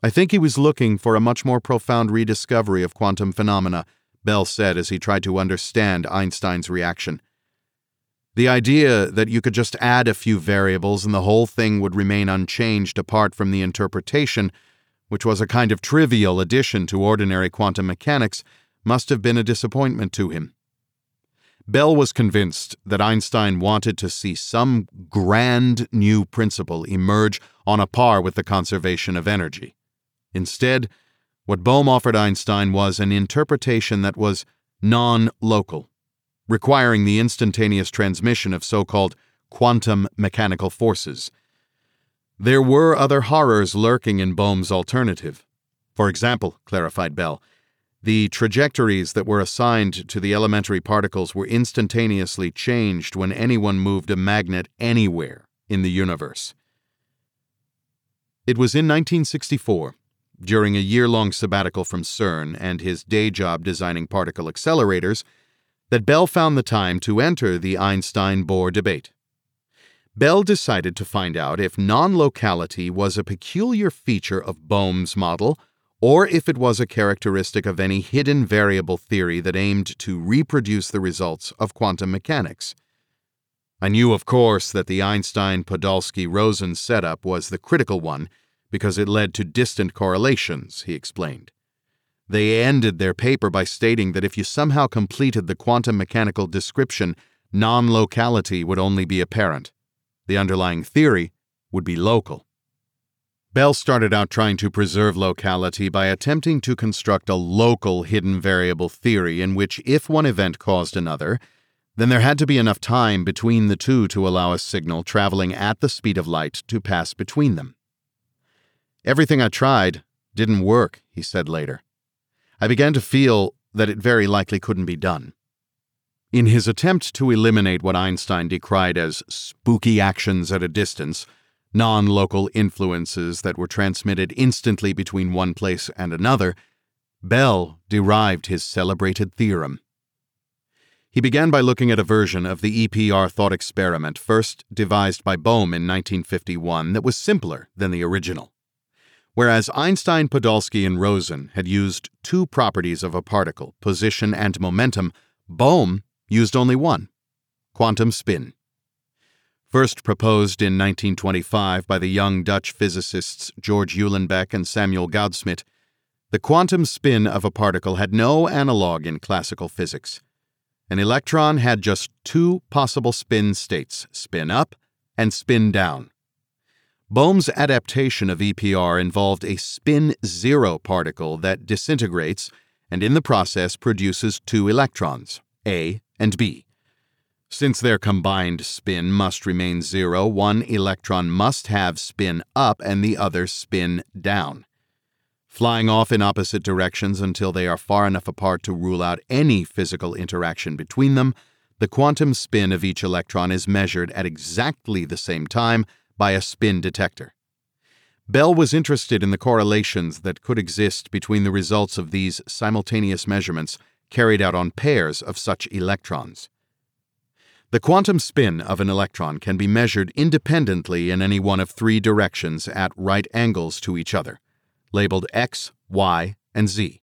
I think he was looking for a much more profound rediscovery of quantum phenomena, Bell said as he tried to understand Einstein's reaction. The idea that you could just add a few variables and the whole thing would remain unchanged apart from the interpretation, which was a kind of trivial addition to ordinary quantum mechanics, must have been a disappointment to him. Bell was convinced that Einstein wanted to see some grand new principle emerge on a par with the conservation of energy. Instead, what Bohm offered Einstein was an interpretation that was non-local, requiring the instantaneous transmission of so-called quantum mechanical forces. There were other horrors lurking in Bohm's alternative. For example, clarified Bell, the trajectories that were assigned to the elementary particles were instantaneously changed when anyone moved a magnet anywhere in the universe. It was in 1964, during a year-long sabbatical from CERN and his day job designing particle accelerators, that Bell found the time to enter the Einstein-Bohr debate. Bell decided to find out if non-locality was a peculiar feature of Bohm's model or if it was a characteristic of any hidden variable theory that aimed to reproduce the results of quantum mechanics. I knew, of course, that the Einstein-Podolsky-Rosen setup was the critical one because it led to distant correlations, he explained. They ended their paper by stating that if you somehow completed the quantum mechanical description, non-locality would only be apparent. The underlying theory would be local. Bell started out trying to preserve locality by attempting to construct a local hidden variable theory in which if one event caused another, then there had to be enough time between the two to allow a signal traveling at the speed of light to pass between them. Everything I tried didn't work, he said later. I began to feel that it very likely couldn't be done. In his attempt to eliminate what Einstein decried as spooky actions at a distance, non-local influences that were transmitted instantly between one place and another, Bell derived his celebrated theorem. He began by looking at a version of the EPR thought experiment first devised by Bohm in 1951 that was simpler than the original. Whereas Einstein, Podolsky, and Rosen had used two properties of a particle, position and momentum, Bohm used only one, quantum spin. First proposed in 1925 by the young Dutch physicists George Uhlenbeck and Samuel Goudsmit, the quantum spin of a particle had no analog in classical physics. An electron had just two possible spin states, spin up and spin down. Bohm's adaptation of EPR involved a spin-zero particle that disintegrates and in the process produces two electrons, A and B. Since their combined spin must remain zero, one electron must have spin up and the other spin down. Flying off in opposite directions until they are far enough apart to rule out any physical interaction between them, the quantum spin of each electron is measured at exactly the same time by a spin detector. Bell was interested in the correlations that could exist between the results of these simultaneous measurements carried out on pairs of such electrons. The quantum spin of an electron can be measured independently in any one of three directions at right angles to each other, labeled X, Y, and Z.